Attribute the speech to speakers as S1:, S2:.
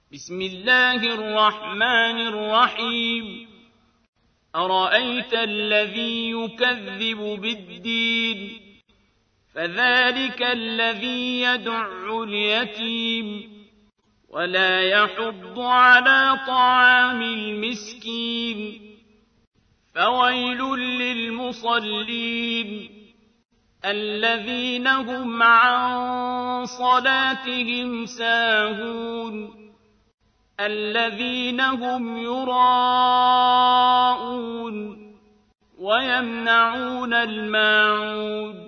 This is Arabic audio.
S1: بسم الله الرحمن الرحيم أرأيت الذي يكذب بالدين فذلك الذي يدع اليتيم ولا يحض على طعام المسكين فويل للمصلين الذين هم عن صلاتهم ساهون الذين هم يراءون ويمنعون الماعون